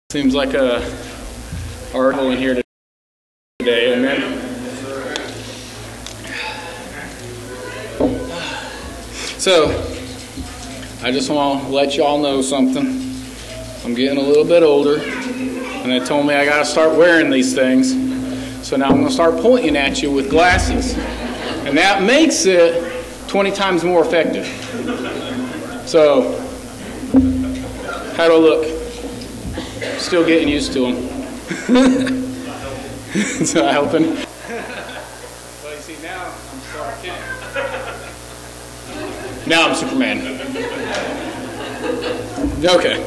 Seems like a article in here today, amen. So, I just want to let y'all know something. I'm getting a little bit older, and they told me I got to start wearing these things. So now I'm going to start pointing at you with glasses, and that makes it 20 times more effective. So, how do I look? Still getting used to them. So I helping. Well, you see, now I'm Clark Kent. Now I'm Superman. Okay.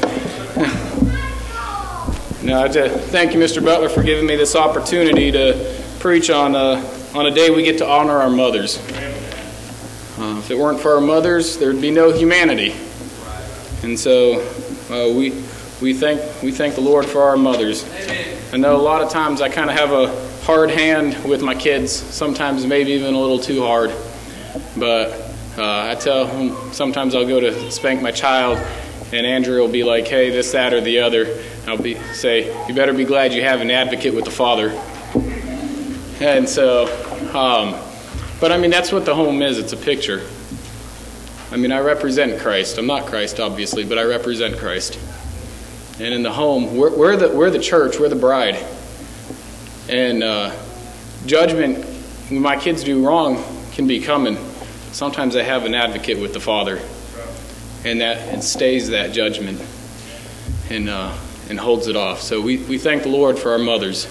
Now, thank you, Mr. Butler, for giving me this opportunity to preach on a day we get to honor our mothers. If it weren't for our mothers, there'd be no humanity. And so we thank the Lord for our mothers. Amen. I know a lot of times I kind of have a hard hand with my kids, sometimes maybe even a little too hard. But I tell them, sometimes I'll go to spank my child, and Andrew will be like, hey, this, that, or the other. I'll say, you better be glad you have an advocate with the Father. And so, but I mean, that's what the home is. It's a picture. I mean, I represent Christ. I'm not Christ, obviously, but I represent Christ. And in the home, we're the church, we're the bride. And judgment, when my kids do wrong, can be coming. Sometimes I have an advocate with the Father, and that it stays that judgment and holds it off. So we thank the Lord for our mothers.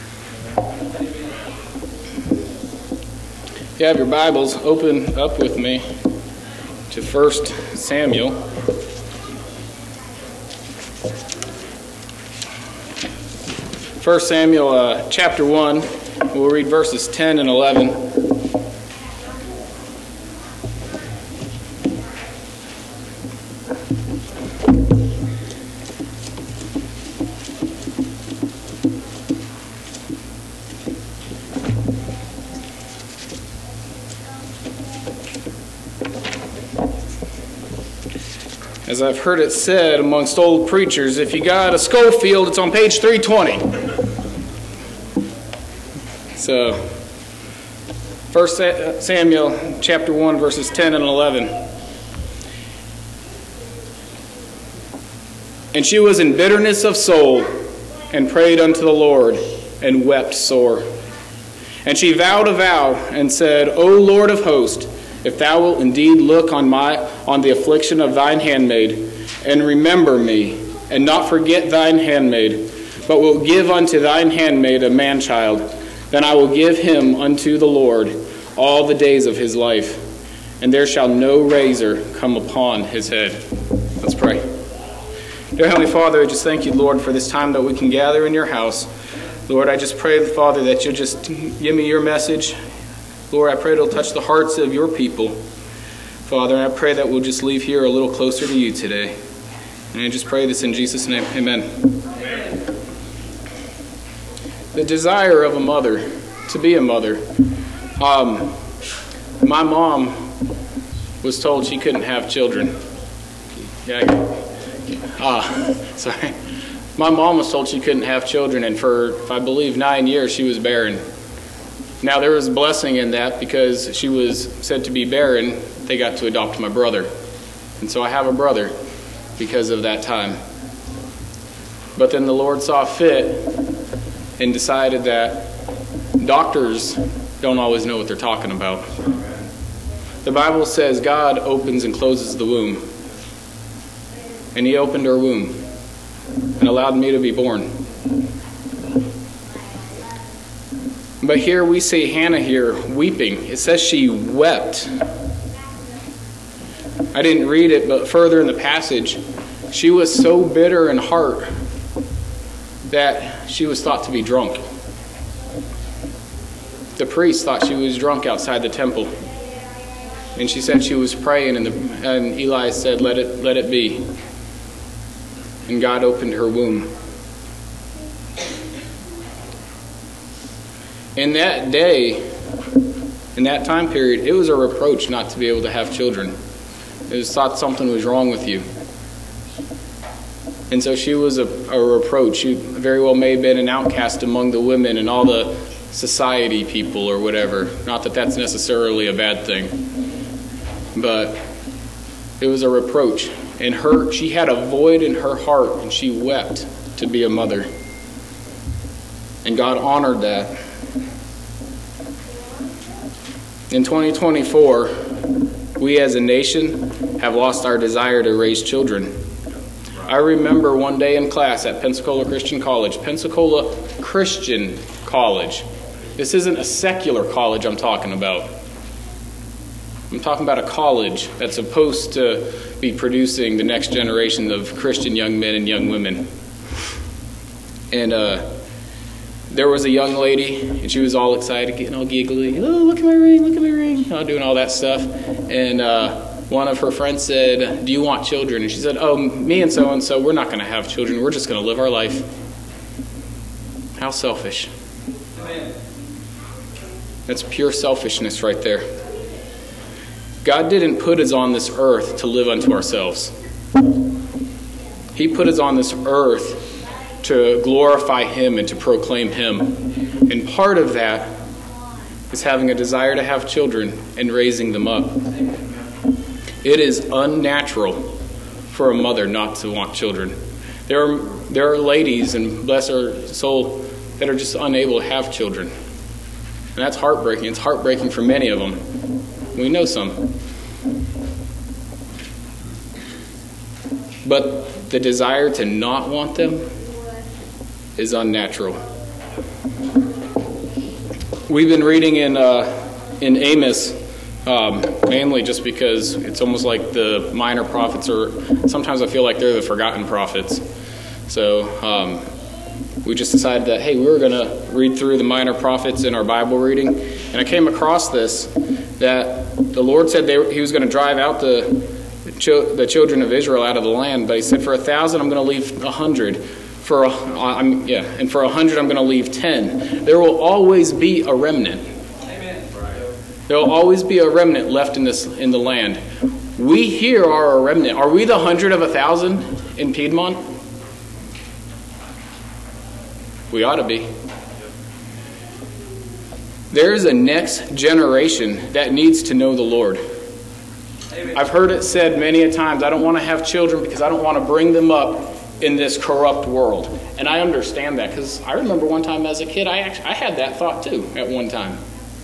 If you have your Bibles, open up with me to 1 Samuel. 1 Samuel chapter 1, we'll read verses 10 and 11. As I've heard it said amongst old preachers, if you got a Schofield, it's on page 320. So, 1 Samuel chapter 1, verses 10 and 11. And she was in bitterness of soul, and prayed unto the Lord, and wept sore. And she vowed a vow, and said, O Lord of hosts, if thou wilt indeed look on the affliction of thine handmaid, and remember me, and not forget thine handmaid, but wilt give unto thine handmaid a man-child, then I will give him unto the Lord all the days of his life, and there shall no razor come upon his head. Let's pray. Dear Heavenly Father, I just thank you, Lord, for this time that we can gather in your house. Lord, I just pray, Father, that you'll just give me your message. Lord, I pray it'll touch the hearts of your people. Father, I pray that we'll just leave here a little closer to you today. And I just pray this in Jesus' name. Amen. The desire of a mother, to be a mother. My mom was told she couldn't have children. Sorry. My mom was told she couldn't have children, and for, I believe, 9 years she was barren. Now, there was a blessing in that because she was said to be barren. They got to adopt my brother. And so I have a brother because of that time. But then the Lord saw fit and decided that doctors don't always know what they're talking about. The Bible says God opens and closes the womb. And he opened her womb and allowed me to be born. But here we see Hannah here weeping. It says she wept. I didn't read it, but further in the passage, she was so bitter in heart that she was thought to be drunk. The priest thought she was drunk outside the temple. And she said she was praying, and Eli said, let it be. And God opened her womb. In that day, in that time period, it was a reproach not to be able to have children. It was thought something was wrong with you. And so she was a reproach. She very well may have been an outcast among the women and all the society people or whatever. Not that that's necessarily a bad thing. But it was a reproach. And she had a void in her heart, and she wept to be a mother. And God honored that. In 2024, we as a nation have lost our desire to raise children. I remember one day in class at Pensacola Christian College. Pensacola Christian College. This isn't a secular college I'm talking about. I'm talking about a college that's supposed to be producing the next generation of Christian young men and young women. And there was a young lady, and she was all excited, getting all giggly. Oh, look at my ring, look at my ring. Doing all that stuff. And one of her friends said, do you want children? And she said, oh, me and so, we're not going to have children. We're just going to live our life. How selfish. Amen. That's pure selfishness right there. God didn't put us on this earth to live unto ourselves. He put us on this earth to glorify Him and to proclaim Him. And part of that is having a desire to have children and raising them up. It is unnatural for a mother not to want children. There are ladies, and bless her soul, that are just unable to have children. And that's heartbreaking. It's heartbreaking for many of them. We know some. But the desire to not want them is unnatural. We've been reading in Amos, mainly just because it's almost like the minor prophets, or sometimes I feel like they're the forgotten prophets. So we just decided that, hey, we were going to read through the minor prophets in our Bible reading. And I came across this, that the Lord said He was going to drive out the children of Israel out of the land. But He said, for 1,000, I'm going to leave 100. And for 100, I'm going to leave 10. There will always be a remnant. Amen. There will always be a remnant left in the land. We here are a remnant. Are we the 100 of 1,000 in Piedmont? We ought to be. There is a next generation that needs to know the Lord. Amen. I've heard it said many a times, I don't want to have children because I don't want to bring them up in this corrupt world. And I understand that, because I remember one time as a kid, I had that thought too at one time.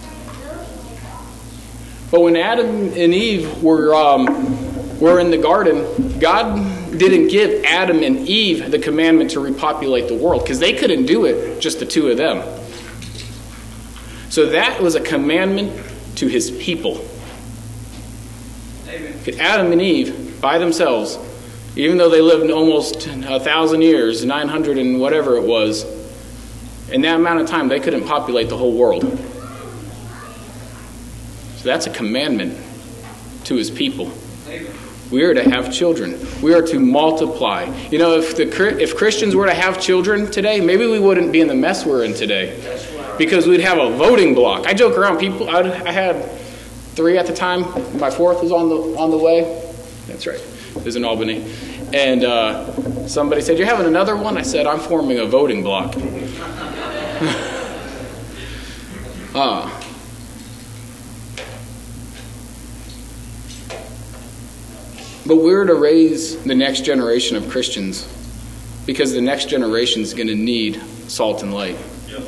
But when Adam and Eve were in the garden, God didn't give Adam and Eve the commandment to repopulate the world, because they couldn't do it, just the two of them. So that was a commandment to His people. Amen. Adam and Eve, by themselves, even though they lived almost 1,000 years, 900 and whatever it was, in that amount of time, they couldn't populate the whole world. So that's a commandment to His people. We are to have children. We are to multiply. You know, if Christians were to have children today, maybe we wouldn't be in the mess we're in today, because we'd have a voting block. I joke around. I had 3 at the time. My 4th was on the way. That's right. It was in Albany. And somebody said, "You're having another one?" I said, "I'm forming a voting block." But we're to raise the next generation of Christians, because the next generation is going to need salt and light. Yep.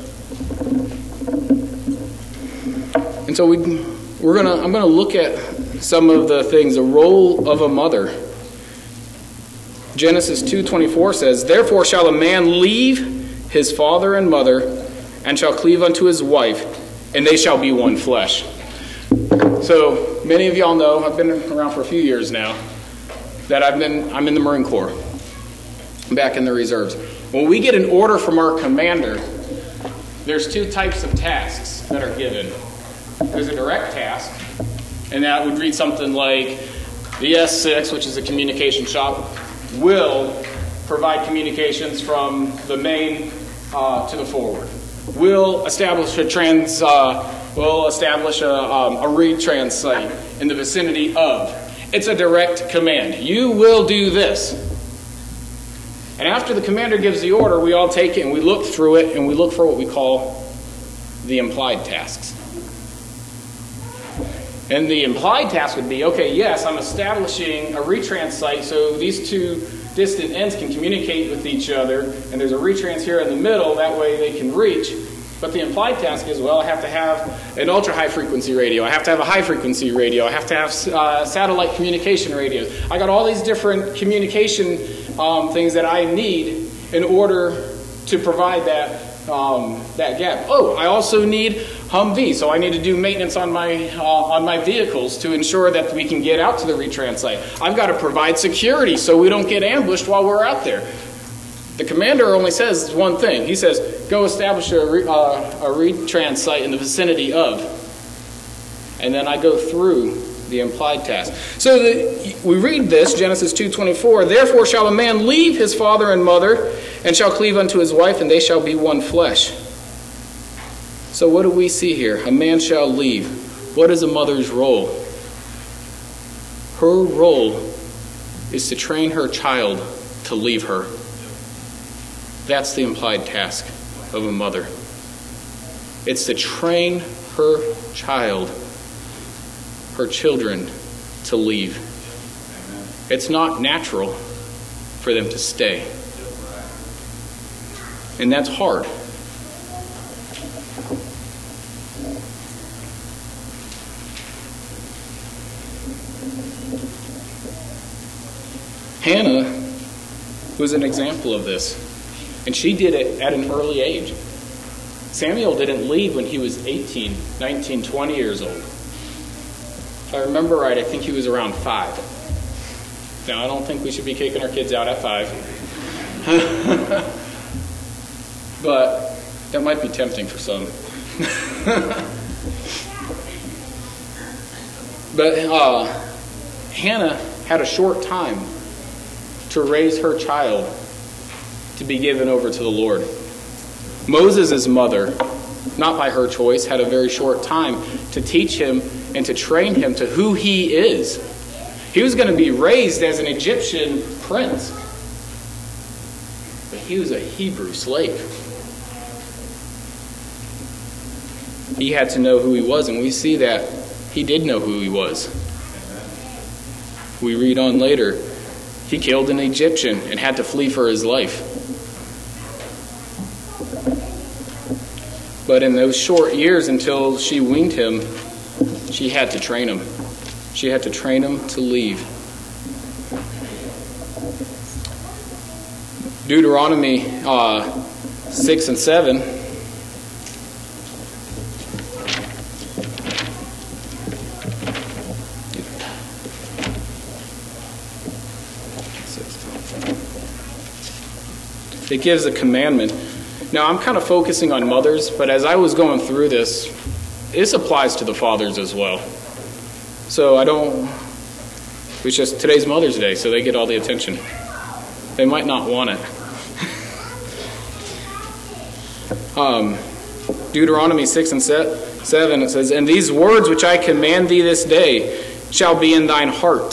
And so I'm going to look at some of the things, the role of a mother. Genesis 2:24 says, "Therefore shall a man leave his father and mother, and shall cleave unto his wife, and they shall be one flesh." So many of y'all know, I've been around for a few years now, that I'm in the Marine Corps, back in the reserves. When we get an order from our commander, there's 2 types of tasks that are given. There's a direct task, and that would read something like, the S6, which is a communication shop, will provide communications from the main to the forward. Will establish a retrans site in the vicinity of. It's a direct command. You will do this. And after the commander gives the order, we all take it and we look through it and we look for what we call the implied tasks. And the implied task would be, okay, yes, I'm establishing a retrans site so these two distant ends can communicate with each other, and there's a retrans here in the middle, that way they can reach. But the implied task is, well, I have to have an ultra-high frequency radio, I have to have a high-frequency radio, I have to have satellite communication radios. I got all these different communication things that I need in order to provide that gap. Oh, I also need Humvee, so I need to do maintenance on my vehicles to ensure that we can get out to the retrans site. I've got to provide security so we don't get ambushed while we're out there. The commander only says one thing. He says, go establish a retrans site in the vicinity of. And then I go through the implied task. So we read this, Genesis 2:24, therefore shall a man leave his father and mother, and shall cleave unto his wife, and they shall be one flesh. So what do we see here? A man shall leave. What is a mother's role? Her role is to train her child to leave her. That's the implied task of a mother. It's to train her child, her children, to leave. It's not natural for them to stay. And that's hard. Hannah was an example of this, and she did it at an early age. Samuel didn't leave when he was 18, 19, 20 years old. If I remember right, I think he was around 5. Now, I don't think we should be kicking our kids out at 5. But that might be tempting for some. But Hannah had a short time to raise her child to be given over to the Lord. Moses' mother, not by her choice, had a very short time to teach him and to train him to who he is. He was going to be raised as an Egyptian prince, but he was a Hebrew slave. He had to know who he was, and we see that he did know who he was. We read on later, he killed an Egyptian and had to flee for his life. But in those short years until she weaned him, she had to train him. She had to train him to leave. Deuteronomy 6 and 7. It gives a commandment. Now, I'm kind of focusing on mothers, but as I was going through this applies to the fathers as well. So it's just today's Mother's Day, so they get all the attention. They might not want it. Deuteronomy 6 and 7, it says, and these words which I command thee this day shall be in thine heart,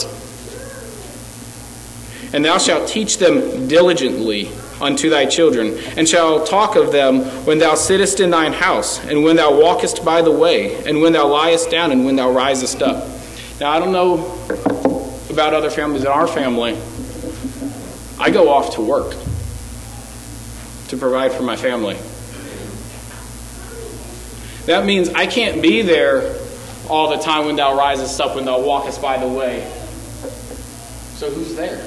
and thou shalt teach them diligently unto thy children, and shalt talk of them when thou sittest in thine house, and when thou walkest by the way, and when thou liest down, and when thou risest up. Now, I don't know about other families. In our family, I go off to work to provide for my family. That means I can't be there all the time when thou risest up, when thou walkest by the way. So who's there?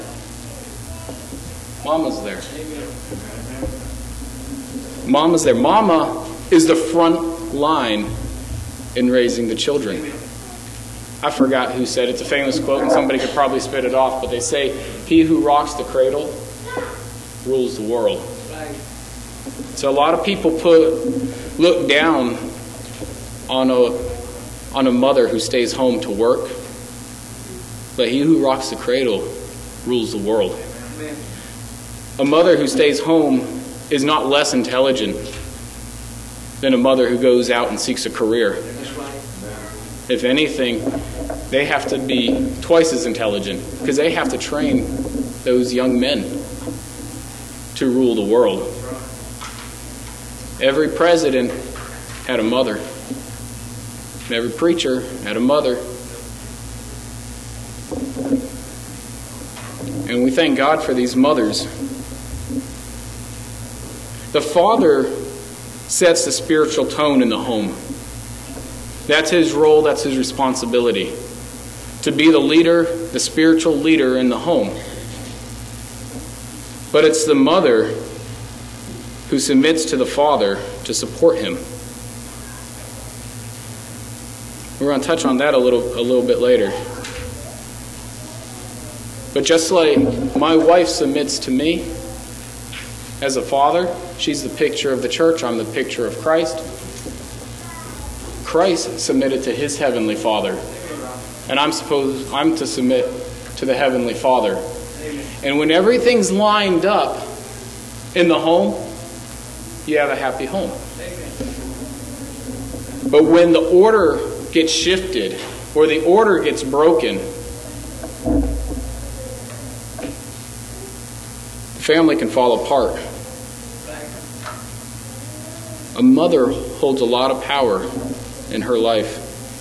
Mama's there. Mama's there. Mama is the front line in raising the children. I forgot who said it. It's a famous quote, and somebody could probably spit it off, but they say, he who rocks the cradle rules the world. So a lot of people look down on a mother who stays home to work, but he who rocks the cradle rules the world. A mother who stays home is not less intelligent than a mother who goes out and seeks a career. If anything, they have to be twice as intelligent because they have to train those young men. to rule the world. Every president had a mother. And every preacher had a mother. And we thank God for these mothers. The father sets the spiritual tone in the home. That's his role, that's his responsibility. To be the leader, the spiritual leader in the home. But it's the mother who submits to the father to support him. We're going to touch on that a little bit later. But just like my wife submits to me as a father, she's the picture of the church, I'm the picture of Christ. Christ submitted to his heavenly Father, and I'm to submit to the heavenly Father. And when everything's lined up in the home, you have a happy home. But when the order gets shifted or the order gets broken, the family can fall apart. A mother holds a lot of power in her life.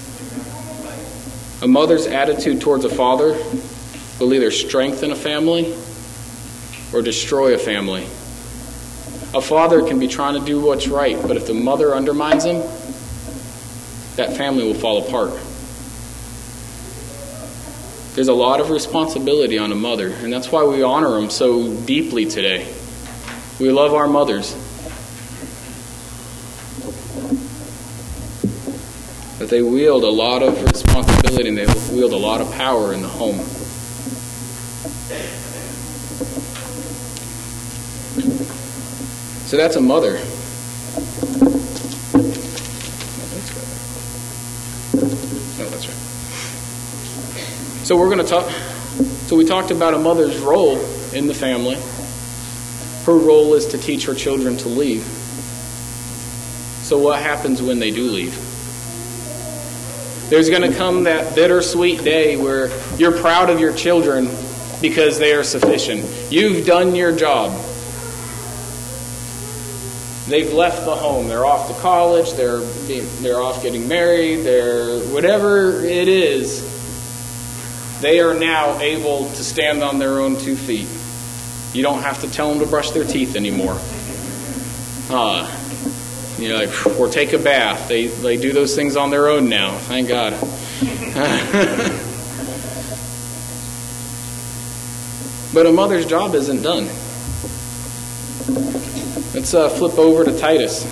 A mother's attitude towards a father will either strengthen a family or destroy a family. A father can be trying to do what's right, but if the mother undermines him, that family will fall apart. There's a lot of responsibility on a mother, and that's why we honor them so deeply today. We love our mothers. But they wield a lot of responsibility and they wield a lot of power in the home. So that's a mother. No, that's right. So we're going to talk. So we talked about a mother's role in the family. Her role is to teach her children to leave. So what happens when they do leave? There's going to come that bittersweet day where you're proud of your children because they are sufficient. You've done your job. They've left the home. They're off to college. They're off getting married. They're whatever it is. They are now able to stand on their own 2 feet. You don't have to tell them to brush their teeth anymore. Or take a bath. They do those things on their own now. Thank God. But a mother's job isn't done. Let's flip over to Titus.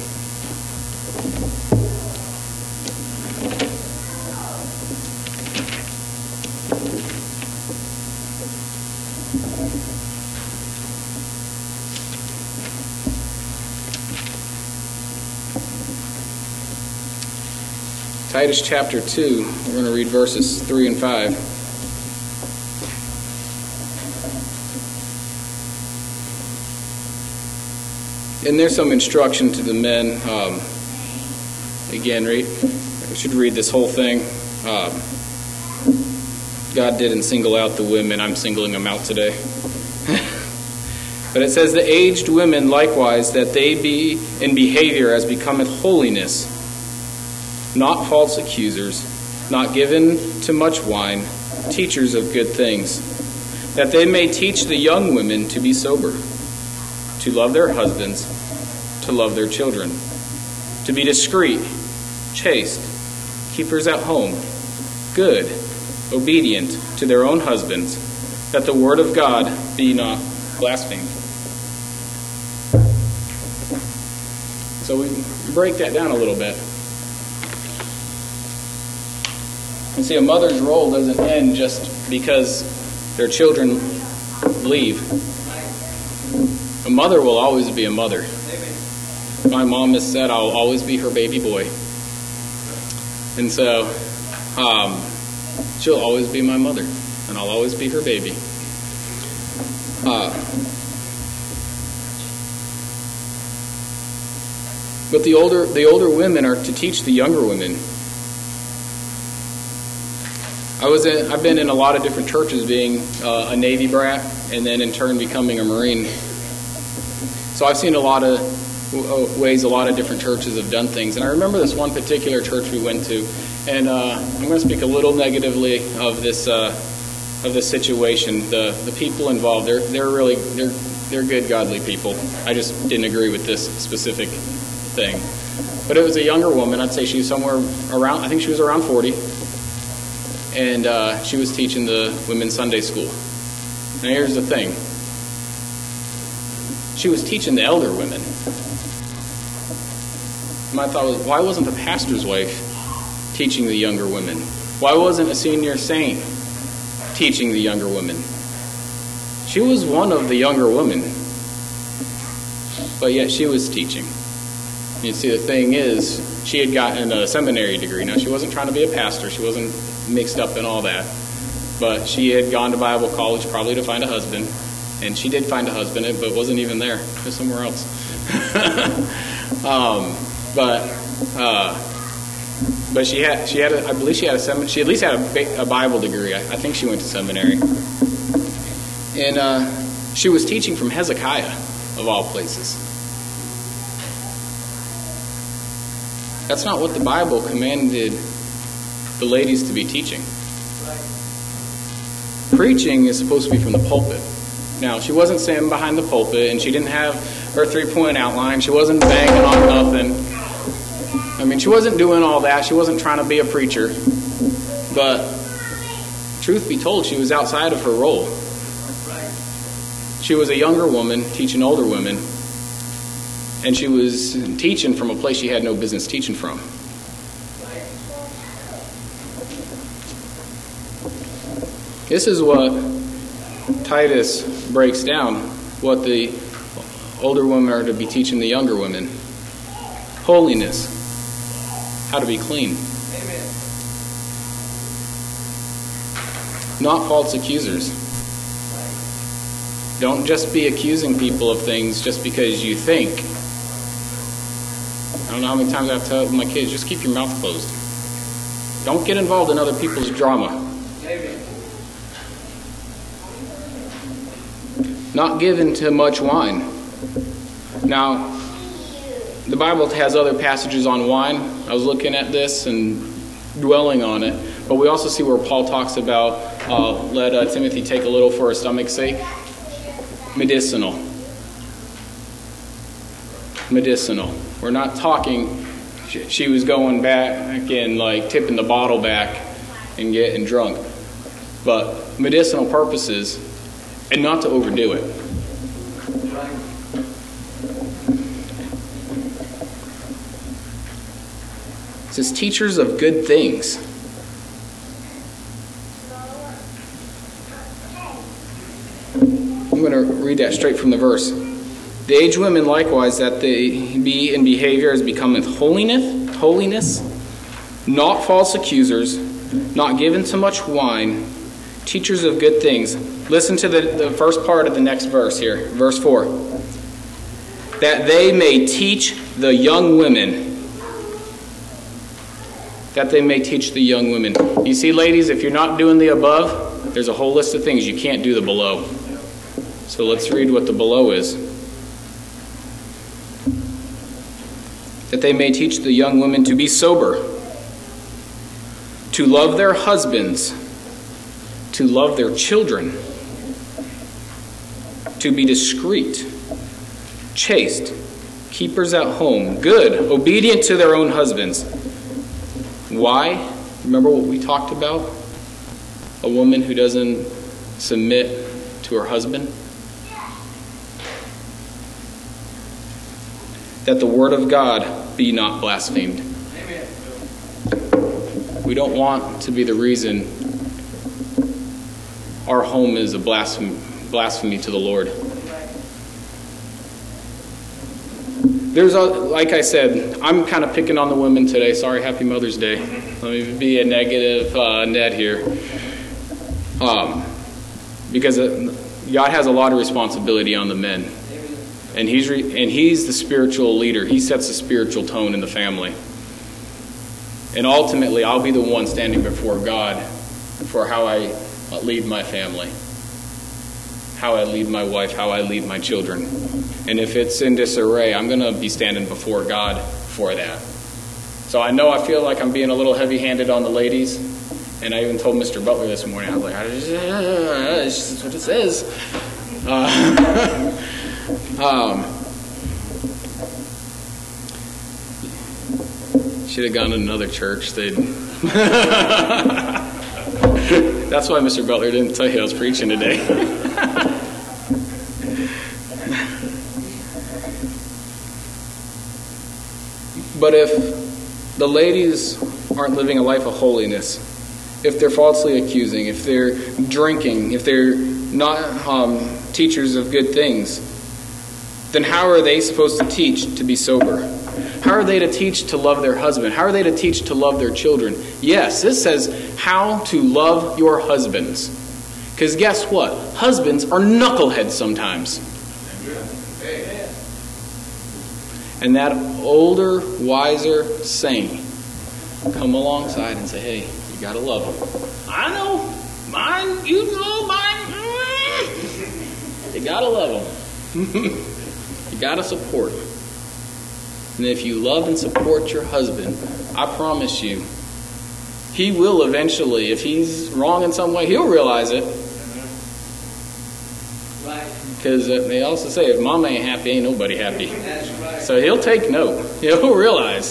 Titus chapter 2, we're going to read verses 3 and 5. And there's some instruction to the men. Again, we should read this whole thing. God didn't single out the women. I'm singling them out today. But it says, the aged women likewise, that they be in behavior as becometh holiness, not false accusers, not given to much wine, teachers of good things, that they may teach the young women to be sober, to love their husbands, to love their children, to be discreet, chaste, keepers at home, good, obedient to their own husbands, that the word of God be not blasphemed. So we break that down a little bit. And see, a mother's role doesn't end just because their children leave. A mother will always be a mother. My mom has said I'll always be her baby boy. And so she'll always be my mother, and I'll always be her baby. But the older women are to teach the younger women. I've been in a lot of different churches, being a Navy brat and then in turn becoming a Marine. So I've seen a lot of ways a lot of different churches have done things. And I remember this one particular church we went to, and I'm going to speak a little negatively of this situation. The people involved, they're good, godly people. I just didn't agree with this specific thing. But it was a younger woman. I'd say she was somewhere around, I think she was around 40. And she was teaching the women's Sunday school. Now here's the thing. She was teaching the elder women. My thought was, why wasn't the pastor's wife teaching the younger women? Why wasn't a senior saint teaching the younger women? She was one of the younger women, but yet she was teaching. You see, the thing is, she had gotten a seminary degree. Now, she wasn't trying to be a pastor. She wasn't mixed up in all that. But she had gone to Bible college probably to find a husband. And she did find a husband, but wasn't even there. It was somewhere else. But she had I believe she at least had a Bible degree. I think she went to seminary. And she was teaching from Hezekiah, of all places. That's not what the Bible commanded the ladies to be teaching. Preaching is supposed to be from the pulpit. Now, she wasn't sitting behind the pulpit, and she didn't have her 3-point outline. She wasn't banging on nothing. I mean, she wasn't doing all that. She wasn't trying to be a preacher. But, truth be told, she was outside of her role. She was a younger woman teaching older women, and she was teaching from a place she had no business teaching from. This is what Titus breaks down, what the older women are to be teaching the younger women. Holiness, how to be clean. Amen. Not false accusers. Don't just be accusing people of things just because you think. I don't know how many times I have to tell my kids, just keep your mouth closed. Don't get involved in other people's drama. Amen. Not given to much wine. Now, the Bible has other passages on wine. I was looking at this and dwelling on it. But we also see where Paul talks about let Timothy take a little for his stomach's sake. Medicinal. We're not talking, she was going back and like tipping the bottle back and getting drunk. But medicinal purposes, and not to overdo it. It says teachers of good things. I'm going to read that straight from the verse. The aged women likewise, that they be in behavior as becometh holiness, not false accusers, not given to much wine, teachers of good things. Listen to the first part of the next verse here, verse 4. That they may teach the young women. That they may teach the young women. You see, ladies, if you're not doing the above, there's a whole list of things you can't do the below. So let's read what the below is. That they may teach the young women to be sober, to love their husbands, to love their children, to be discreet, chaste, keepers at home, good, obedient to their own husbands. Why? Remember what we talked about? A woman who doesn't submit to her husband? That the word of God be not blasphemed. Amen. We don't want to be the reason our home is a blasphemy to the Lord. There's, like I said, I'm kind of picking on the women today. Sorry, Happy Mother's Day. Let me be a negative Ned here. Because God has a lot of responsibility on the men. And he's the spiritual leader. He sets the spiritual tone in the family. And ultimately, I'll be the one standing before God for how I lead my family. how I lead my wife, how I lead my children. And if it's in disarray, I'm going to be standing before God for that. So I know I feel like I'm being a little heavy-handed on the ladies. And I even told Mr. Butler this morning, I was like, it's just what it says. Should have gone to another church. That's why Mr. Butler didn't tell you I was preaching today. But if the ladies aren't living a life of holiness, if they're falsely accusing, if they're drinking, if they're not teachers of good things, then how are they supposed to teach to be sober? How are they to teach to love their husband? How are they to teach to love their children? Yes, this says how to love your husbands. Because guess what? Husbands are knuckleheads sometimes. And that older, wiser saint come alongside and say, hey, you got to love them. I know. Mine, you know mine. You got to love them. You got to support them. And if you love and support your husband, I promise you, he will eventually, if he's wrong in some way, he'll realize it. Because they also say, if mama ain't happy, ain't nobody happy. That's right. So he'll take note. He'll realize.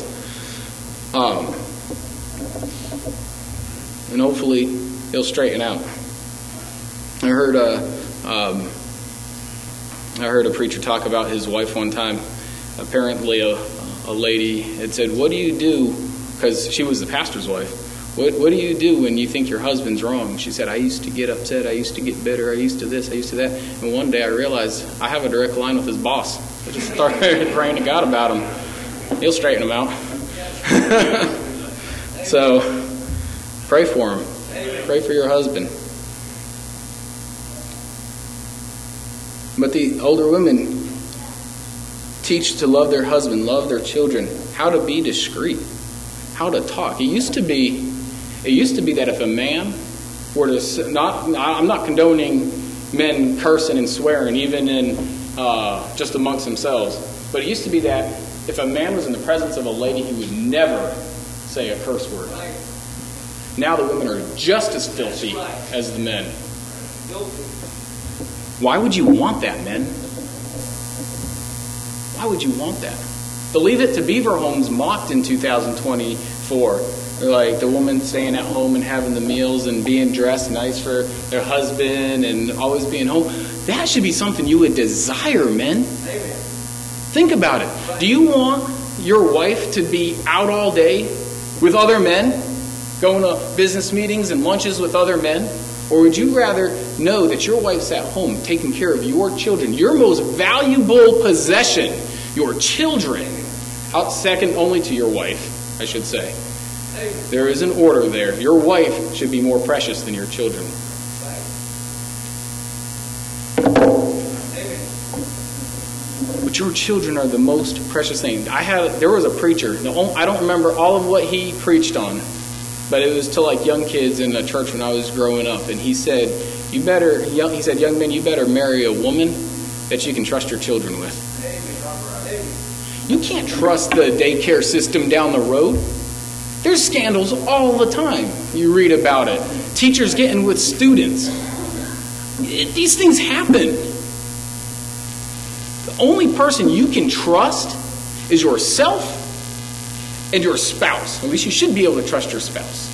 And hopefully he'll straighten out. I heard a preacher talk about his wife one time. Apparently a lady had said, what do you do? Because she was the pastor's wife. What do you do when you think your husband's wrong? She said, I used to get upset. I used to get bitter. I used to this. I used to that. And one day I realized I have a direct line with his boss. I just started praying to God about him. He'll straighten him out. So pray for him. Pray for your husband. But the older women teach to love their husband, love their children, how to be discreet, how to talk. It used to be that if a man were to I'm not condoning men cursing and swearing, even in just amongst themselves, but it used to be that if a man was in the presence of a lady, he would never say a curse word. Now the women are just as filthy as the men. Why would you want that, men? Why would you want that? The Leave It to Beaver homes mocked in 2024. Like the woman staying at home and having the meals and being dressed nice for their husband and always being home. That should be something you would desire, men. Think about it. Do you want your wife to be out all day with other men, going to business meetings and lunches with other men? Or would you rather know that your wife's at home taking care of your children, your most valuable possession, your children, out second only to your wife, I should say. There is an order there. Your wife should be more precious than your children. But your children are the most precious thing. There was a preacher. I don't remember all of what he preached on, but it was to like young kids in a church when I was growing up. And he said, young men, you better marry a woman that you can trust your children with. You can't trust the daycare system down the road. There's scandals all the time. You read about it. Teachers getting with students. These things happen. The only person you can trust is yourself and your spouse. At least you should be able to trust your spouse.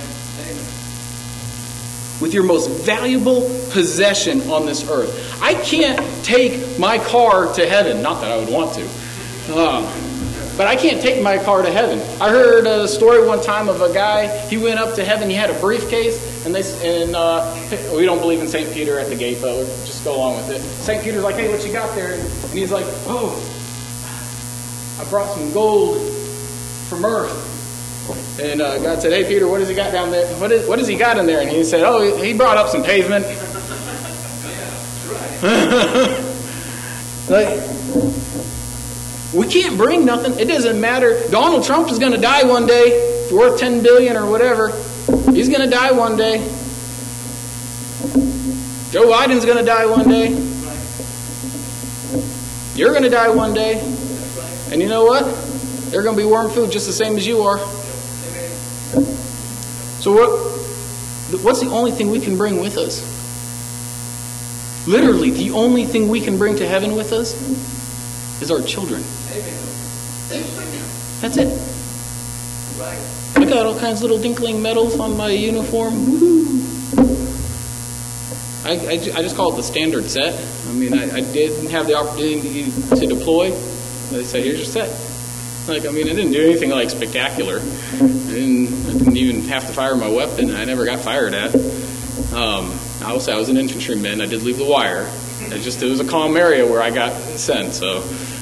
With your most valuable possession on this earth. I can't take my car to heaven. Not that I would want to. But I can't take my car to heaven. I heard a story one time of a guy, he went up to heaven, he had a briefcase, and we don't believe in St. Peter at the gate, but we'll just go along with it. St. Peter's like, hey, what you got there? And he's like, oh, I brought some gold from earth. And God said, hey, Peter, what has he got down there? What has he got in there? And he said, oh, he brought up some pavement. We can't bring nothing. It doesn't matter. Donald Trump is going to die one day. Worth $10 billion or whatever. He's going to die one day. Joe Biden's going to die one day. You're going to die one day. And you know what? They're going to be worm food just the same as you are. So what's the only thing we can bring with us? Literally, the only thing we can bring to heaven with us is our children. That's it. I got all kinds of little dinkling medals on my uniform. Woo-hoo. I just call it the standard set. I mean, I didn't have the opportunity to deploy. They said, here's your set. I didn't do anything like spectacular. I didn't even have to fire my weapon. I never got fired at. I will say I was an infantryman. I did leave the wire. It was a calm area where I got sent. So,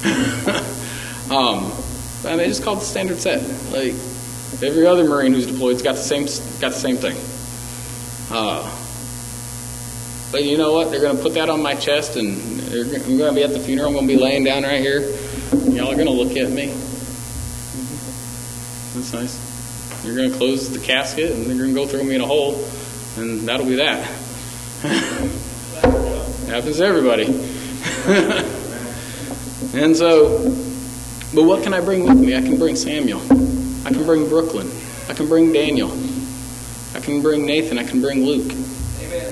I just called it the standard set. Like every other Marine who's deployed's got the same thing. But you know what? They're going to put that on my chest, and I'm going to be at the funeral. I'm going to be laying down right here. Y'all are going to look at me. That's nice. You're going to close the casket, and they're going to go throw me in a hole, and that'll be that. Happens to everybody. And so, but what can I bring with me? I can bring Samuel. I can bring Brooklyn. I can bring Daniel. I can bring Nathan. I can bring Luke. Amen.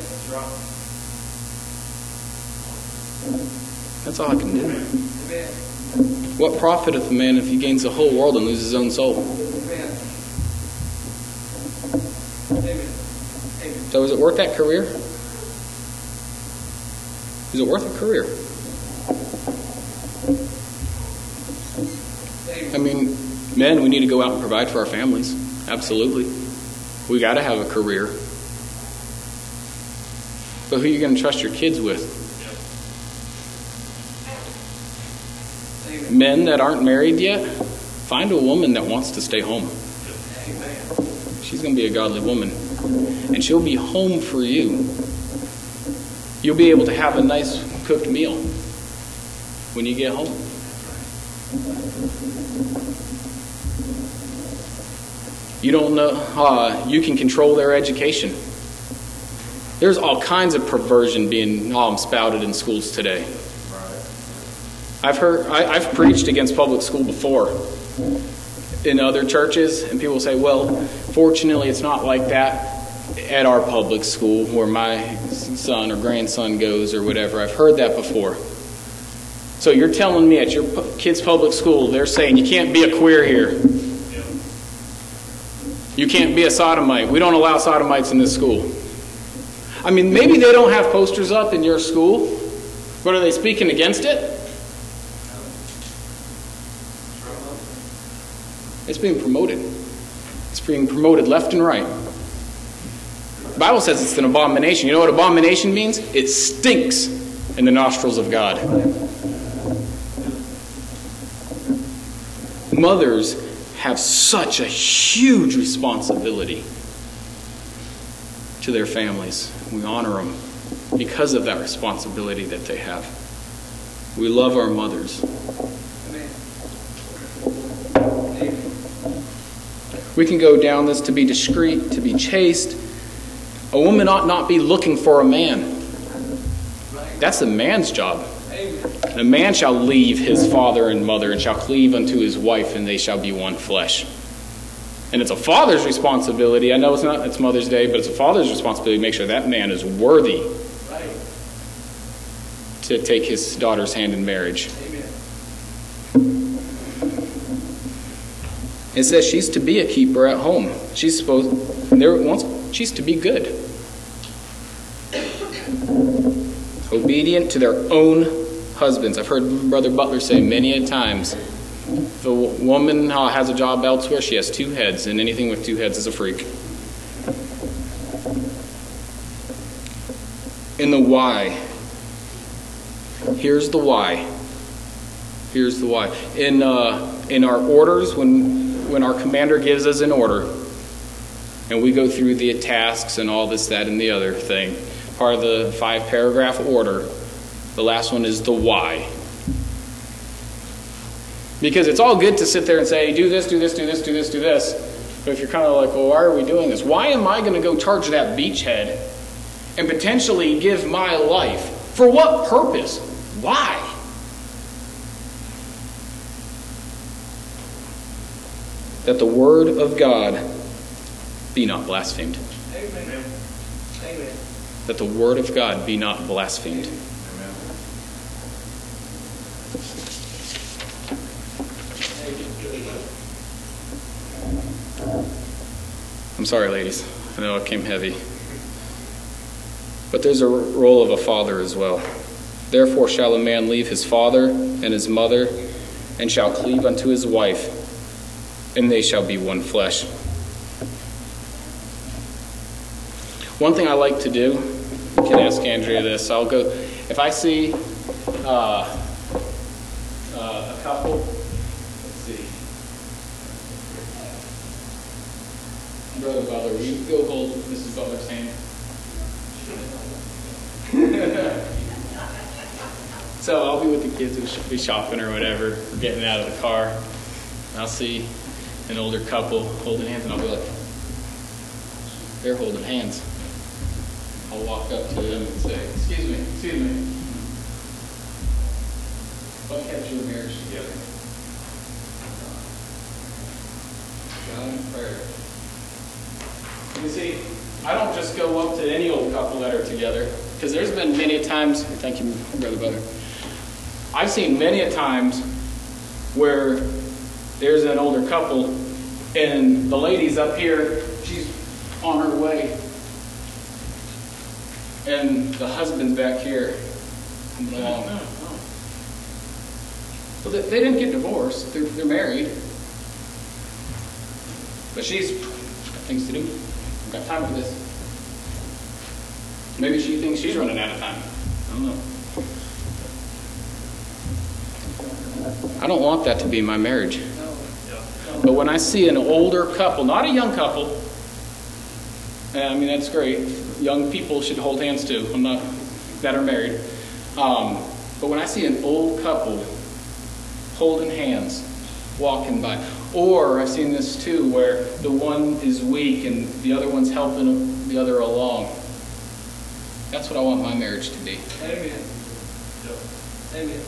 That's all I can do. Amen. What profiteth a man if he gains the whole world and loses his own soul? Amen. Amen. So is it worth that career? Is it worth a career? I mean, men, we need to go out and provide for our families. Absolutely. We got to have a career. But who are you going to trust your kids with? Men that aren't married yet, find a woman that wants to stay home. She's going to be a godly woman. And she'll be home for you. You'll be able to have a nice cooked meal when you get home. You don't know, you can control their education. There's all kinds of perversion being spouted in schools today. I've preached against public school before in other churches, and people say, well, fortunately it's not like that at our public school where my son or grandson goes or whatever. I've heard that before. So you're telling me at your kid's public school, they're saying you can't be a queer here. You can't be a sodomite. We don't allow sodomites in this school. I mean, maybe they don't have posters up in your school, but are they speaking against it? It's being promoted. It's being promoted left and right. The Bible says it's an abomination. You know what abomination means? It stinks in the nostrils of God. Mothers have such a huge responsibility to their families. We honor them because of that responsibility that they have. We love our mothers. We can go down this: to be discreet, to be chaste. A woman ought not be looking for a man. That's a man's job. A man shall leave his father and mother and shall cleave unto his wife, and they shall be one flesh. And it's a father's responsibility. I know it's Mother's Day, but it's a father's responsibility to make sure that man is worthy to take his daughter's hand in marriage. It says she's to be a keeper at home. She's to be good. Obedient to their own husbands. I've heard Brother Butler say many a times, if a woman has a job elsewhere, she has two heads, and anything with two heads is a freak. In the why. Here's the why. Here's the why. In our orders, when our commander gives us an order, and we go through the tasks and all this, that, and the other thing, part of the 5-paragraph order, the last one is the why. Because it's all good to sit there and say, do this, do this, do this, do this, do this. But if you're kind of like, well, why are we doing this? Why am I going to go charge that beachhead and potentially give my life. For what purpose? Why? That the word of God be not blasphemed. Amen. Amen. That the word of God be not blasphemed. I'm sorry, ladies. I know it came heavy. But there's a role of a father as well. Therefore shall a man leave his father and his mother, and shall cleave unto his wife, and they shall be one flesh. One thing I like to do, you can ask Andrea this, I'll go, if I see a couple, let's see. Brother Butler, will you go hold Mrs. Butler's hand? So I'll be with the kids, we'll be shopping or whatever, or getting out of the car. And I'll see an older couple holding hands, and I'll be like, they're holding hands. I'll walk up to them and say, excuse me. What kept your marriage together? God and prayer. You see, I don't just go up to any old couple that are together, because there's been many times, thank you, Brother Butler, I've seen many a times where there's an older couple and the lady's up here, she's on her way, and the husband's back here. Well, they didn't get divorced, they're married, but she's got things to do. I've got time for this. Maybe she thinks she's running out of time. I don't know. I don't want that to be my marriage. But when I see an older couple, not a young couple, I mean, that's great. Young people should hold hands too. I'm not that are married. But when I see an old couple holding hands, walking by, or I've seen this too, where the one is weak and the other one's helping the other along. That's what I want my marriage to be. Amen. Amen.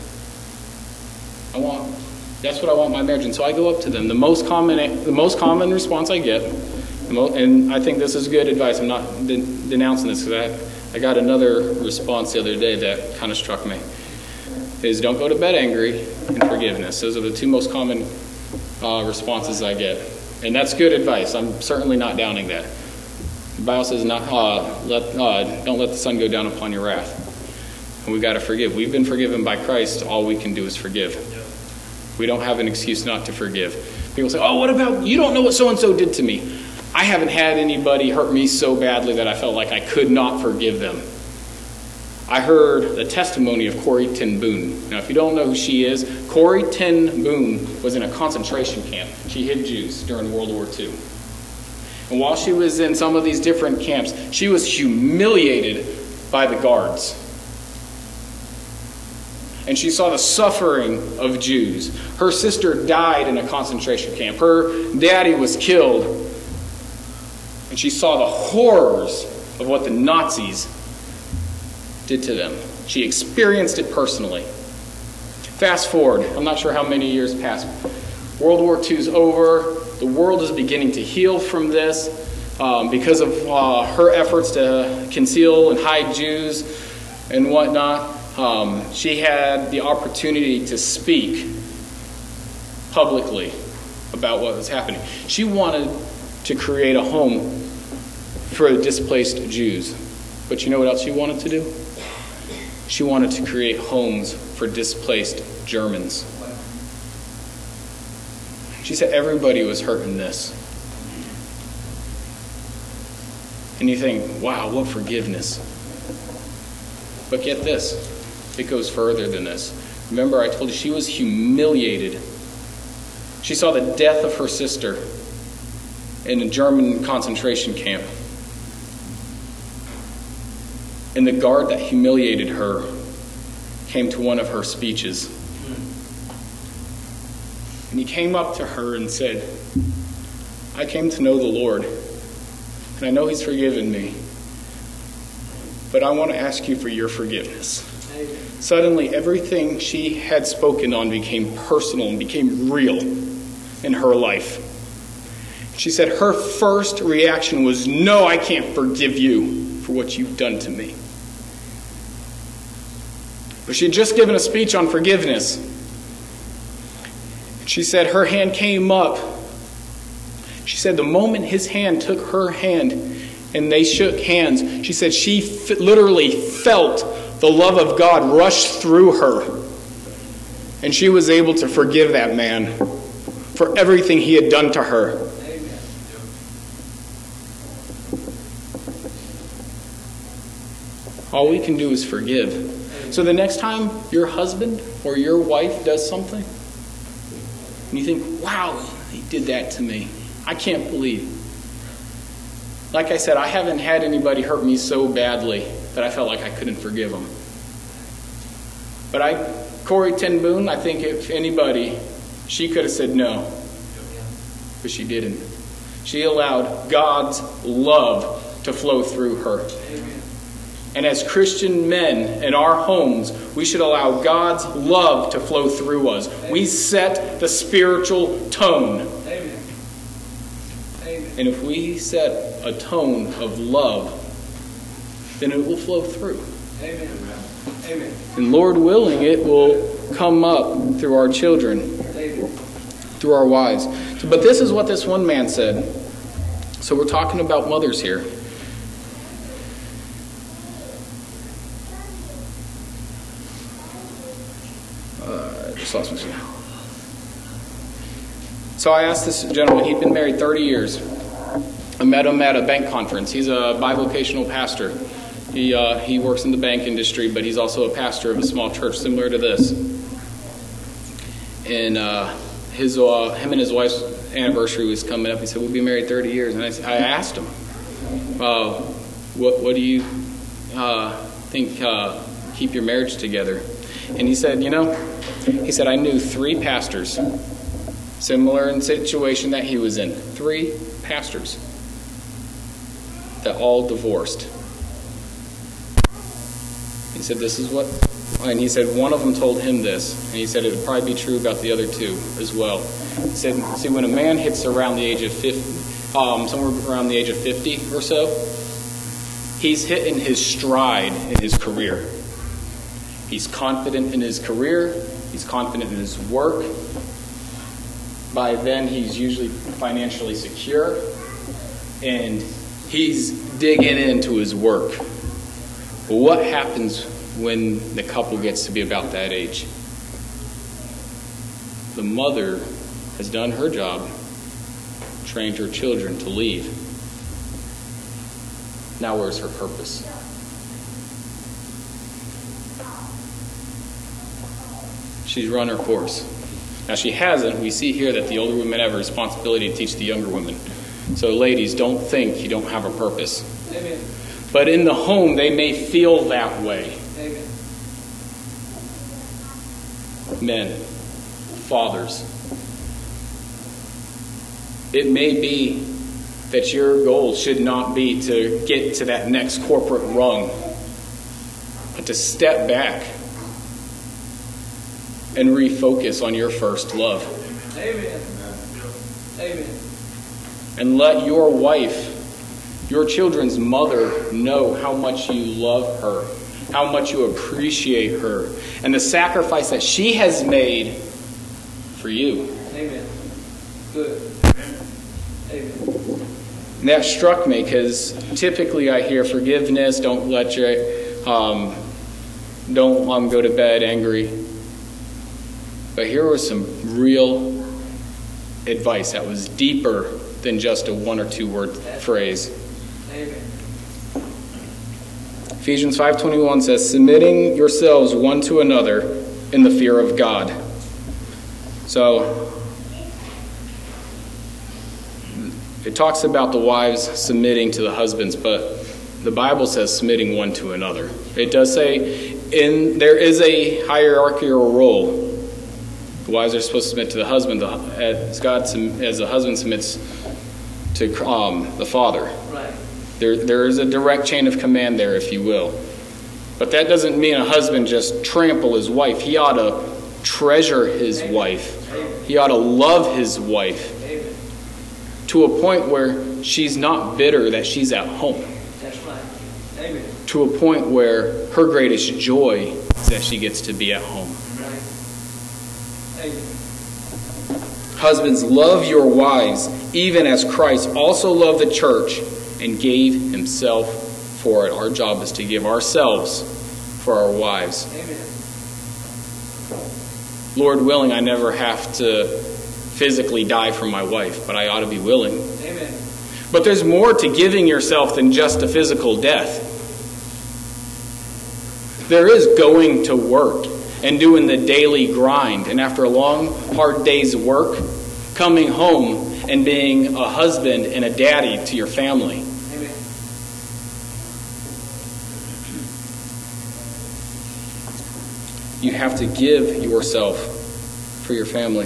That's what I want my marriage. And so I go up to them. The most common response I get, and I think this is good advice. I'm not denouncing this, because I got another response the other day that kind of struck me, is don't go to bed angry and forgiveness. Those are the two most common responses I get. And that's good advice. I'm certainly not downing that. The Bible says, don't let the sun go down upon your wrath. And we've got to forgive. We've been forgiven by Christ. All we can do is forgive. We don't have an excuse not to forgive. People say, oh, what about, you don't know what so-and-so did to me. I haven't had anybody hurt me so badly that I felt like I could not forgive them. I heard the testimony of Corrie ten Boom. Now, if you don't know who she is, Corrie ten Boom was in a concentration camp. She hid Jews during World War II. And while she was in some of these different camps, she was humiliated by the guards. And she saw the suffering of Jews. Her sister died in a concentration camp. Her daddy was killed. And she saw the horrors of what the Nazis did to them. She experienced it personally. Fast forward, I'm not sure how many years passed. World War II is over. The world is beginning to heal from this because of her efforts to conceal and hide Jews and whatnot. She had the opportunity to speak publicly about what was happening. She wanted to create a home for displaced Jews. But you know what else she wanted to do? She wanted to create homes for displaced Germans. She said everybody was hurting this. And you think, wow, what forgiveness. But get this. It goes further than this. Remember, I told you she was humiliated. She saw the death of her sister in a German concentration camp. And the guard that humiliated her came to one of her speeches. And he came up to her and said, I came to know the Lord, and I know He's forgiven me. but I want to ask you for your forgiveness. Amen. Suddenly, everything she had spoken on became personal and became real in her life. She said her first reaction was, "No, I can't forgive you for what you've done to me." But she had just given a speech on forgiveness. She said her hand came up. She said the moment his hand took her hand and they shook hands, she said she literally felt the love of God rush through her. And she was able to forgive that man for everything he had done to her. Amen. All we can do is forgive. So the next time your husband or your wife does something, and you think, "Wow, he did that to me. I can't believe." Like I said, I haven't had anybody hurt me so badly that I felt like I couldn't forgive them. But Corrie ten Boom, I think if anybody, she could have said no. But she didn't. She allowed God's love to flow through her. Amen. And as Christian men in our homes, we should allow God's love to flow through us. We set the spiritual tone. Amen. Amen. And if we set a tone of love, then it will flow through. Amen. Amen. And Lord willing, it will come up through our children, Amen. through our wives. But this is what this one man said. So we're talking about mothers here. So I asked this gentleman, he'd been married 30 years. I met him at a bank conference. He's a bivocational pastor. He works in the bank industry, but he's also a pastor of a small church similar to this. And him and his wife's anniversary was coming up. He said, "We'll be married 30 years." And I asked him, what do you think keep your marriage together? And he said, I knew 3 pastors, similar in situation that he was in. 3 pastors that all divorced. He said, this is what, and he said one of them told him this, and he said it would probably be true about the other 2 as well. He said, see, when a man hits around the age of 50, somewhere around the age of 50 or so, he's hitting his stride in his career. He's confident in his career. He's confident in his work. By then, he's usually financially secure. And he's digging into his work. But what happens when the couple gets to be about that age? The mother has done her job, trained her children to leave. Now where's her purpose? She's run her course. Now she hasn't. We see here that the older women have a responsibility to teach the younger women. So ladies, don't think you don't have a purpose. Amen. But in the home, they may feel that way. Amen. Men, fathers. It may be that your goal should not be to get to that next corporate rung, but to step back and refocus on your first love. Amen. Amen. And let your wife, your children's mother, know how much you love her, how much you appreciate her, and the sacrifice that she has made for you. Amen. Good. Amen. And that struck me because typically I hear forgiveness, don't let your, don't go to bed angry. But here was some real advice that was deeper than just a 1 or 2 word phrase. Amen. Ephesians 5:21 says, submitting yourselves one to another in the fear of God. So it talks about the wives submitting to the husbands, but the Bible says submitting one to another. It does say there is a hierarchical role. The wives are supposed to submit to the husband as the husband submits to the father. Right. There is a direct chain of command there, if you will. But that doesn't mean a husband just trample his wife. He ought to treasure his wife. He ought to love his wife to a point where she's not bitter that she's at home. That's right. Amen. To a point where her greatest joy is that she gets to be at home. Right. Amen. Husbands, love your wives, even as Christ also loved the church and gave himself for it. Our job is to give ourselves for our wives. Amen. Lord willing, I never have to physically die for my wife, but I ought to be willing. Amen. But there's more to giving yourself than just a physical death. There is going to work and doing the daily grind. And after a long, hard day's work, coming home and being a husband and a daddy to your family. Amen. You have to give yourself for your family.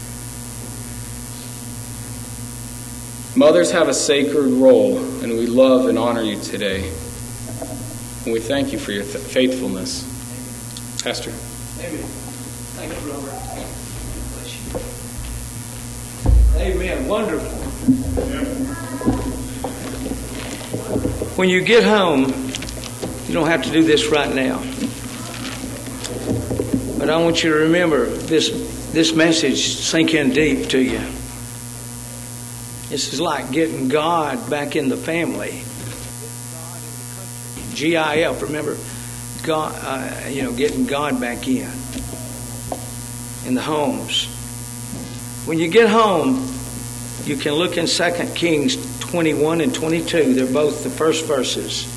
Mothers have a sacred role, and we love and honor you today. And we thank you for your faithfulness. Pastor. Amen. Thank you, Robert. Bless you. Amen. Wonderful. When you get home, you don't have to do this right now. But I want you to remember this message sink in deep to you. This is like getting God back in the family. GIF, remember? God, getting God back in the homes. When you get home, you can look in 2 Kings 21 and 22. They're both the first verses.